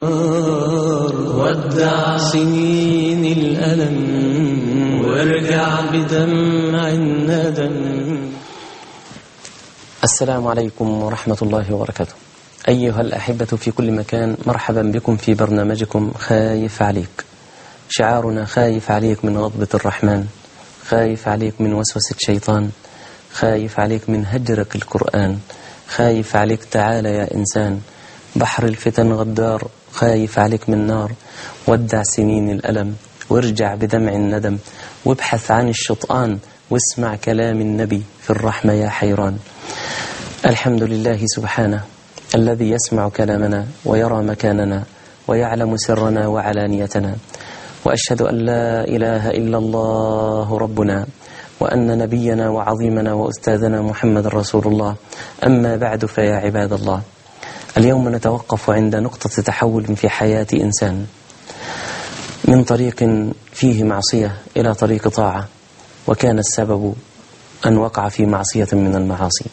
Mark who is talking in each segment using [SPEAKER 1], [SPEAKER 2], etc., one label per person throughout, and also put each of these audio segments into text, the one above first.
[SPEAKER 1] ودع سنين الألم وارجع بدمع الندم. السلام عليكم ورحمة الله وبركاته. أيها الأحبة في كل مكان، مرحبا بكم في برنامجكم خايف عليك. شعارنا خايف عليك من غضبة الرحمن، خايف عليك من وسوسة الشيطان، خايف عليك من هجرك القرآن، خايف عليك تعال يا إنسان، بحر الفتن غدار، خايف عليك من نار. ودع سنين الألم وارجع بدمع الندم، وابحث عن الشطآن واسمع كلام النبي في الرحمة يا حيران. الحمد لله سبحانه الذي يسمع كلامنا ويرى مكاننا ويعلم سرنا وعلانيتنا، وأشهد أن لا إله إلا الله ربنا، وأن نبينا وعظيمنا وأستاذنا محمد رسول الله. أما بعد، فيا عباد الله، اليوم نتوقف عند نقطة تحول في حياة إنسان من طريق فيه معصية إلى طريق طاعة، وكان السبب أن وقع في معصية من المعاصي.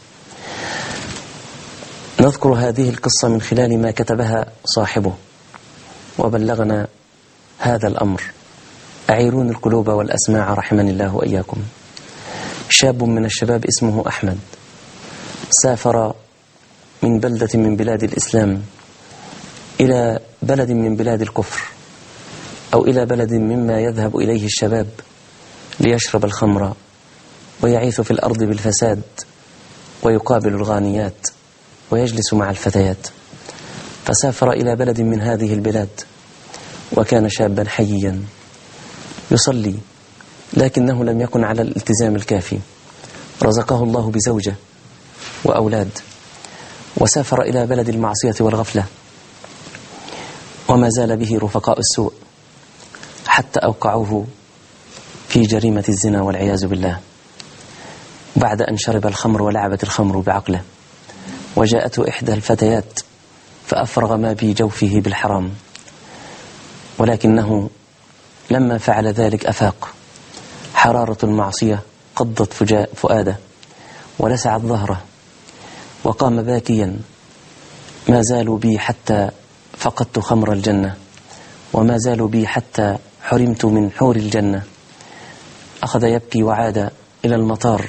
[SPEAKER 1] نذكر هذه القصة من خلال ما كتبها صاحبه وبلغنا هذا الأمر. أعيرون القلوب والأسماع رحمني الله وإياكم. شاب من الشباب اسمه أحمد سافر من بلدة من بلاد الإسلام إلى بلد من بلاد الكفر، أو إلى بلد مما يذهب إليه الشباب ليشرب الخمر ويعيث في الأرض بالفساد ويقابل الغانيات ويجلس مع الفتيات. فسافر إلى بلد من هذه البلاد، وكان شابا حييا يصلي، لكنه لم يكن على الالتزام الكافي. رزقه الله بزوجة وأولاد، وسافر إلى بلد المعصية والغفلة، وما زال به رفقاء السوء حتى أوقعوه في جريمة الزنا والعياذ بالله، بعد أن شرب الخمر ولعبت الخمر بعقله. وجاءته إحدى الفتيات فأفرغ ما في جوفه بالحرام، ولكنه لما فعل ذلك أفاق. حرارة المعصية قضت فؤاده ولسعت ظهره، وقام باكيا: ما زالوا بي حتى فقدت خمر الجنة، وما زالوا بي حتى حرمت من حور الجنة. أخذ يبكي وعاد إلى المطار،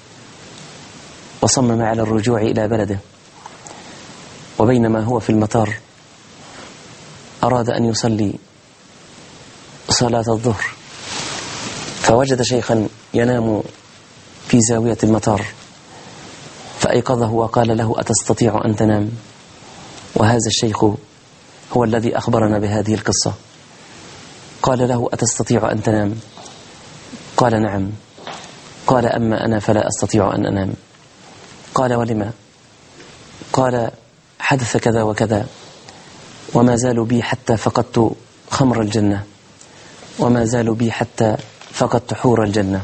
[SPEAKER 1] وصمم على الرجوع إلى بلده. وبينما هو في المطار أراد أن يصلي صلاة الظهر، فوجد شيخا ينام في زاوية المطار، فأيقظه وقال له: أتستطيع أن تنام؟ وهذا الشيخ هو الذي أخبرنا بهذه القصة. قال له: أتستطيع أن تنام؟ قال: نعم. قال: أما أنا فلا أستطيع أن أنام. قال: ولما؟ قال: حدث كذا وكذا، وما زالوا بي حتى فقدت خمر الجنة، وما زالوا بي حتى فقدت حور الجنة.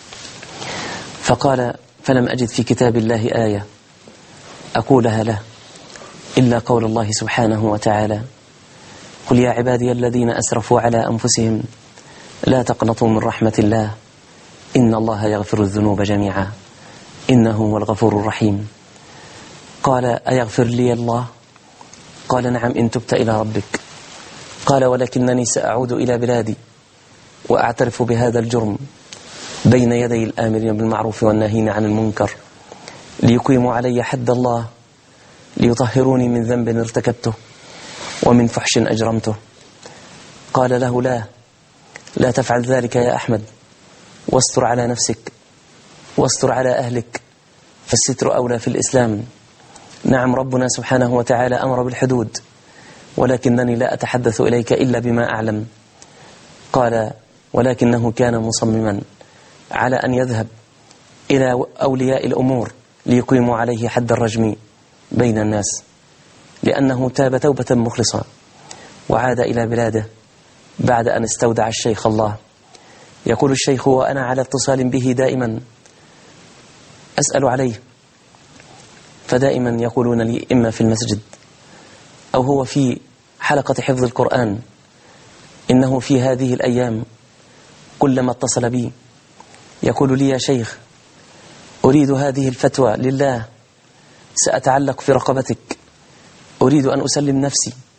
[SPEAKER 1] فقال: فلم أجد في كتاب الله آية أقولها له إلا قول الله سبحانه وتعالى: قل يا عبادي الذين أسرفوا على أنفسهم لا تقنطوا من رحمة الله إن الله يغفر الذنوب جميعا إنه هو الغفور الرحيم. قال: أيغفر لي الله؟ قال: نعم إن تبت إلى ربك. قال: ولكنني سأعود إلى بلادي وأعترف بهذا الجرم بين يدي الآمرين بالمعروف والناهين عن المنكر، ليقيموا علي حد الله، ليطهروني من ذنب ارتكبته ومن فحش أجرمته. قال له: لا تفعل ذلك يا أحمد، واستر على نفسك واستر على أهلك، فالستر أولى في الإسلام. نعم ربنا سبحانه وتعالى أمر بالحدود، ولكنني لا أتحدث إليك إلا بما أعلم. قال: ولكنه كان مصمما على أن يذهب إلى أولياء الأمور ليقيموا عليه حد الرجم بين الناس، لأنه تاب توبة مخلصة وعاد إلى بلاده بعد أن استودع الشيخ الله. يقول الشيخ وأنا على اتصال به دائما أسأل عليه، فدائما يقولون لي إما في المسجد أو هو في حلقة حفظ القرآن، إنه في هذه الأيام كلما اتصل بي يقول لي: يا شيخ أريد هذه الفتوى لله، سأتعلق في رقبتك، أريد أن أسلم نفسي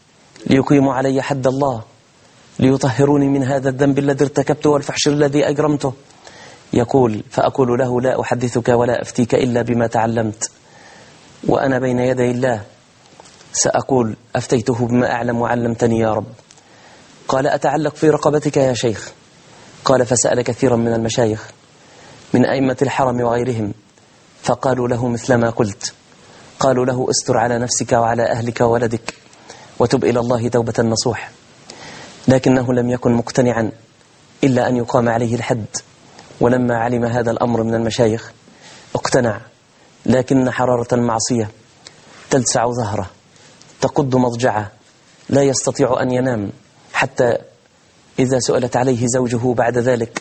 [SPEAKER 1] ليقيموا علي حد الله، ليطهروني من هذا الذنب الذي ارتكبته والفحش الذي أجرمته. يقول: فأقول له: لا أحدثك ولا أفتيك إلا بما تعلمت، وأنا بين يدي الله سأقول: أفتيته بما أعلم وعلمتني يا رب. قال: أتعلق في رقبتك يا شيخ؟ قال: فسأل كثيرا من المشايخ من أئمة الحرم وغيرهم فقالوا له مثل ما قلت. قالوا له: استر على نفسك وعلى أهلك وولدك وتب إلى الله توبة نصوح. لكنه لم يكن مقتنعا إلا أن يقام عليه الحد. ولما علم هذا الأمر من المشايخ اقتنع، لكن حرارة المعصية تلسع ظهره، تقض مضجعه، لا يستطيع أن ينام، حتى إذا سئلت عليه زوجه بعد ذلك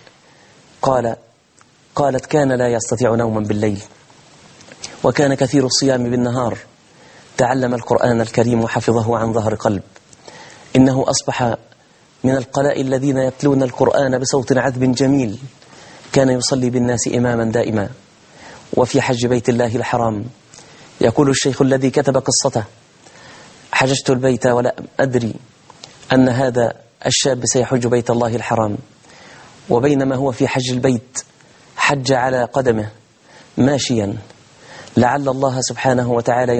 [SPEAKER 1] قالت: كان لا يستطيع نوما بالليل، وكان كثير الصيام بالنهار، تعلم القرآن الكريم وحفظه عن ظهر قلب. إنه أصبح من القلائل الذين يتلون القرآن بصوت عذب جميل. كان يصلي بالناس إماما دائما. وفي حج بيت الله الحرام يقول الشيخ الذي كتب قصته: حججت البيت ولا أدري أن هذا الشاب سيحج بيت الله الحرام، وبينما هو في حج البيت حج على قدمه ماشيا، لعل الله سبحانه وتعالى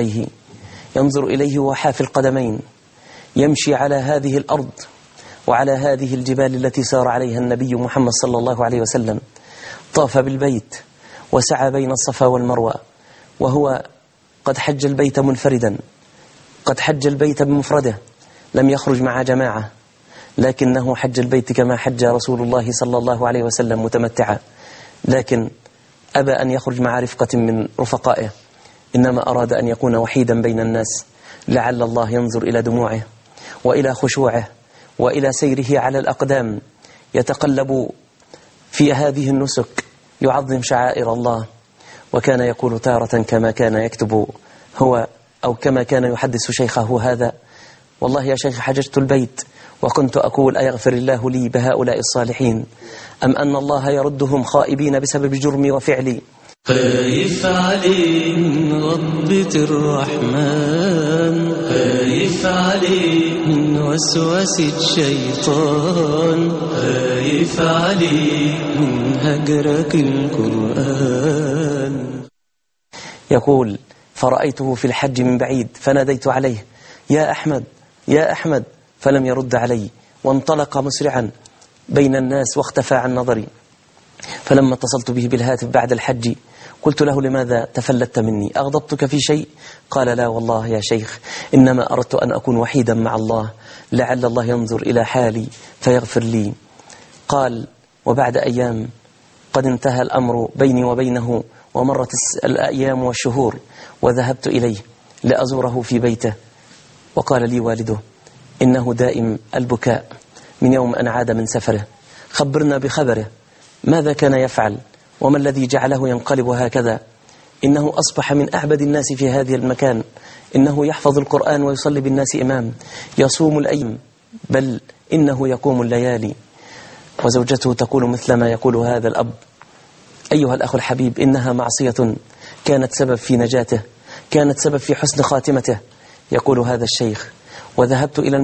[SPEAKER 1] ينظر إليه وهو حافي القدمين يمشي على هذه الأرض وعلى هذه الجبال التي سار عليها النبي محمد صلى الله عليه وسلم. طاف بالبيت وسعى بين الصفا والمروة، وهو قد حج البيت منفردا، قد حج البيت بمفرده، لم يخرج مع جماعة، لكنه حج البيت كما حج رسول الله صلى الله عليه وسلم متمتعا، لكن أبى أن يخرج مع رفقة من رفقائه، إنما أراد أن يكون وحيدا بين الناس، لعل الله ينظر إلى دموعه وإلى خشوعه وإلى سيره على الأقدام، يتقلب في هذه النسك، يعظم شعائر الله. وكان يقول تارة كما كان يكتب هو، أو كما كان يحدث شيخه هذا: والله يا شيخ حججت البيت وكنت أقول: أيغفر الله لي بهؤلاء الصالحين أم أن الله يردهم خائبين بسبب جرمي وفعلي.
[SPEAKER 2] خايف عليه من غضبة الرحمن، خايف عليه من وسوسة الشيطان، خايف عليه من هجرك القرآن.
[SPEAKER 1] يقول: فرأيته في الحج من بعيد فناديت عليه: يا أحمد يا أحمد، فلم يرد علي، وانطلق مسرعا بين الناس واختفى عن نظري. فلما اتصلت به بالهاتف بعد الحج قلت له: لماذا تفلت مني؟ أغضبتك في شيء؟ قال: لا والله يا شيخ، إنما أردت أن أكون وحيدا مع الله، لعل الله ينظر إلى حالي فيغفر لي. قال: وبعد أيام قد انتهى الأمر بيني وبينه، ومرت الأيام والشهور، وذهبت إليه لأزوره في بيته، وقال لي والده: إنه دائم البكاء من يوم أن عاد من سفره، خبرنا بخبره، ماذا كان يفعل وما الذي جعله ينقلب هكذا؟ إنه أصبح من أعبد الناس في هذه المكان، إنه يحفظ القرآن ويصلي بالناس إمام، يصوم الأيام، بل إنه يقوم الليالي. وزوجته تقول مثل ما يقول هذا الأب: أيها الأخ الحبيب، إنها معصية كانت سبب في نجاته، كانت سبب في حسن خاتمته. يقول هذا الشيخ: وذهبت إلى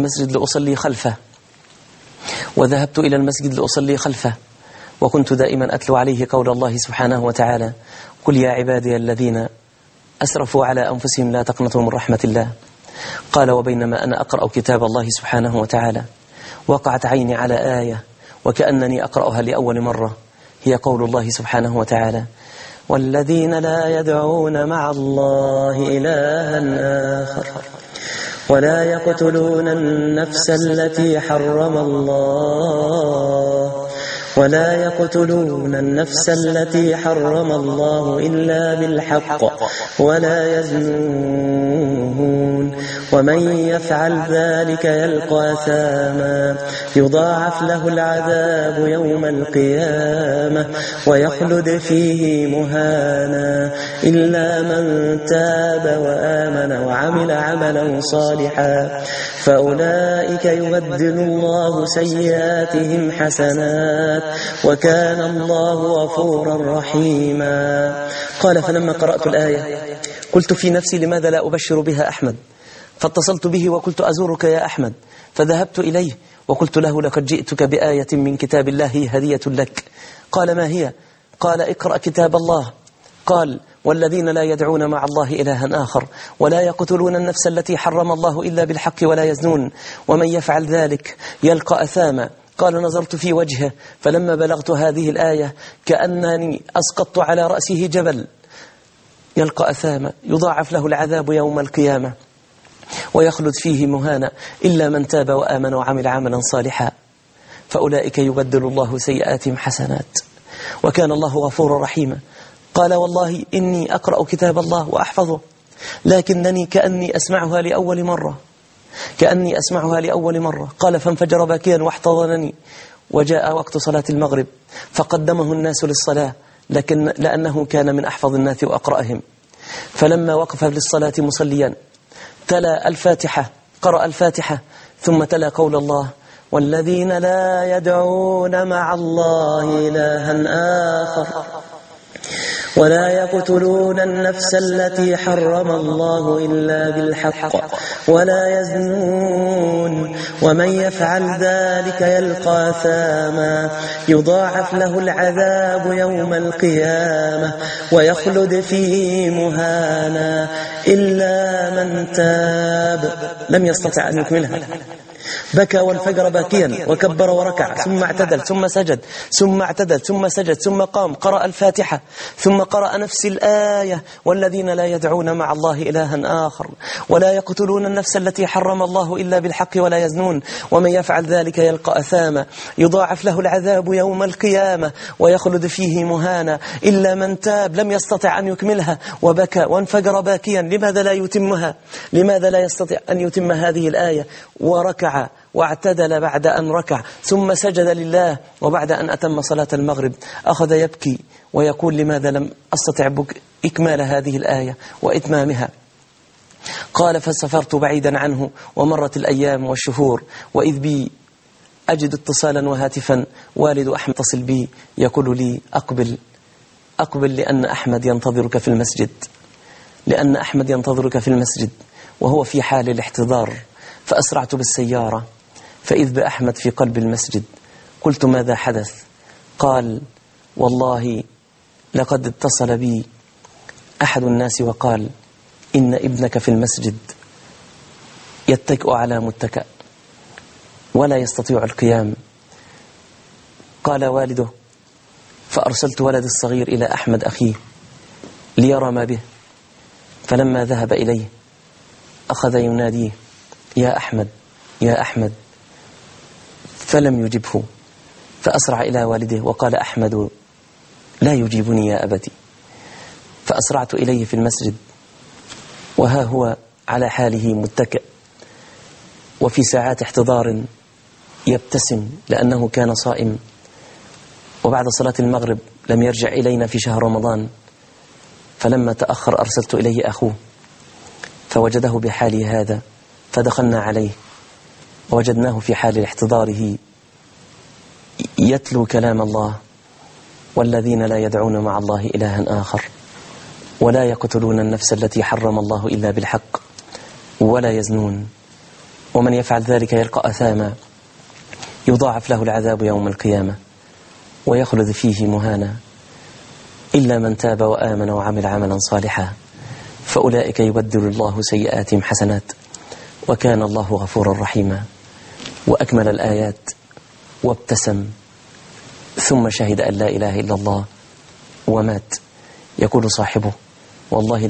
[SPEAKER 1] المسجد لأصلي خلفه، وكنت دائما أتلو عليه قول الله سبحانه وتعالى: قل يا عبادي الذين أسرفوا على أنفسهم لا تقنطوا من رحمة الله. قال: وبينما أنا أقرأ كتاب الله سبحانه وتعالى وقعت عيني على آية وكأنني أقرأها لأول مرة، هي قول الله سبحانه وتعالى: والذين لا يدعون مع الله إلها آخر ولا يقتلون النفس التي حرم الله إلا بالحق ولا يزنون ومن يفعل ذلك يلقى أثاما يضاعف له العذاب يوم القيامة ويخلد فيه مهانا إلا من تاب وآمن وعمل عملا صالحا فأولئك يبدل الله سيئاتهم حسنات وكان الله غفورا رحيما. قال: فلما قرأت الآية قلت في نفسي: لماذا لا أبشر بها أحمد؟ فاتصلت به وقلت أزورك يا أحمد، فذهبت إليه وقلت له لقد جئتك بآية من كتاب الله هدية لك. قال ما هي؟ قال اقرأ كتاب الله. قال والذين لا يدعون مع الله إلها آخر ولا يقتلون النفس التي حرم الله إلا بالحق ولا يزنون ومن يفعل ذلك يلقى أثاما. قال نظرت في وجهه فلما بلغت هذه الآية كأنني أسقطت على رأسه جبل. يلقى أثاما يضاعف له العذاب يوم القيامة ويخلد فيه مهانا إلا من تاب وآمن وعمل عملا صالحا فأولئك يبدل الله سيئاتهم حسنات وكان الله غفورا رحيما. قال والله إني أقرأ كتاب الله وأحفظه لكنني كأني أسمعها لأول مرة. قال فانفجر باكيا واحتضنني. وجاء وقت صلاة المغرب فقدمه الناس للصلاة لأنه كان من أحفظ الناس وأقرأهم. فلما وقف للصلاة مصليا تلا الفاتحة، قرأ الفاتحة ثم تلا قول الله والذين لا يدعون مع الله إلها آخر ولا يقتلون النفس التي حرم الله إلا بالحق ولا يزنون ومن يفعل ذلك يلقى أثاما يضاعف له العذاب يوم القيامة ويخلد فيه مهانا إلا من تاب لم يستطع أن يكملها. بكى وانفجر باكيا وكبر وركع ثم اعتدل ثم سجد ثم اعتدل ثم سجد ثم قام قرأ الفاتحة ثم قرأ نفس الآية والذين لا يدعون مع الله إلها آخر ولا يقتلون النفس التي حرم الله إلا بالحق ولا يزنون ومن يفعل ذلك يلقى أثاما يضاعف له العذاب يوم القيامة ويخلد فيه مهانا إلا من تاب لم يستطع أن يكملها وبكى وانفجر باكيا. لماذا لا يتمها؟ لماذا لا يستطيع أن يتم هذه الآية؟ وركع واعتدل بعد أن ركع ثم سجد لله. وبعد أن أتم صلاة المغرب أخذ يبكي ويقول لماذا لم أستطع إكمال هذه الآية وإتمامها؟ قال فسافرت بعيدا عنه ومرت الأيام والشهور وإذ بي أجد اتصالا وهاتفا والد أحمد تصل بي يقول لي أقبل لأن أحمد ينتظرك في المسجد وهو في حال الاحتضار. فأسرعت بالسيارة فإذ بأحمد في قلب المسجد. قلت ماذا حدث؟ قال والله لقد اتصل بي أحد الناس وقال إن ابنك في المسجد يتكئ على متكأ ولا يستطيع القيام. قال والده فأرسلت ولد الصغير إلى أحمد أخيه ليرى ما به. فلما ذهب إليه أخذ يناديه يا أحمد يا أحمد فلم يجبه. فأسرع إلى والده وقال أحمد لا يجيبني يا أبتي. فأسرعت إليه في المسجد وها هو على حاله متكئ وفي ساعات احتضار يبتسم لأنه كان صائم. وبعد صلاة المغرب لم يرجع إلينا في شهر رمضان. فلما تأخر أرسلت إليه أخوه فوجده بحاله هذا فدخلنا عليه ووجدناه في حال احتضاره يتلو كلام الله والذين لا يدعون مع الله إلها آخر ولا يقتلون النفس التي حرم الله إلا بالحق ولا يزنون ومن يفعل ذلك يلقى أثاما يضاعف له العذاب يوم القيامة ويخلد فيه مهانا إلا من تاب وآمن وعمل عملا صالحا فأولئك يبدل الله سيئاتهم حسنات وكان الله غفورا رحيما. وأكمل الآيات وابتسم ثم شهد أن لا إله إلا الله ومات. يقول صاحبه والله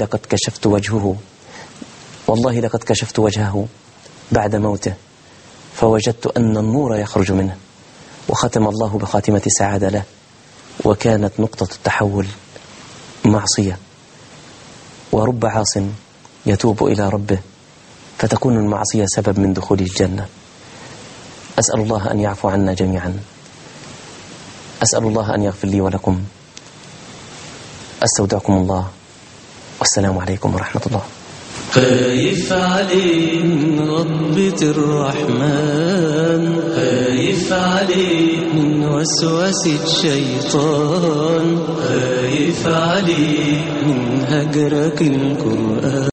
[SPEAKER 1] لقد كشفت وجهه بعد موته فوجدت أن النور يخرج منه وختم الله بخاتمة سعادة له وكانت نقطة التحول معصية. ورب عاص يتوب إلى ربه فتكون المعصية سبب من دخول الجنة. أسأل الله أن يعفو عنا جميعا. أسأل الله أن يغفر لي ولكم. أستودعكم الله والسلام عليكم ورحمة الله.
[SPEAKER 2] خايف عليه من ربة الرحمن، خايف عليه من وسوسة الشيطان، خايف عليه من هجرك القرآن.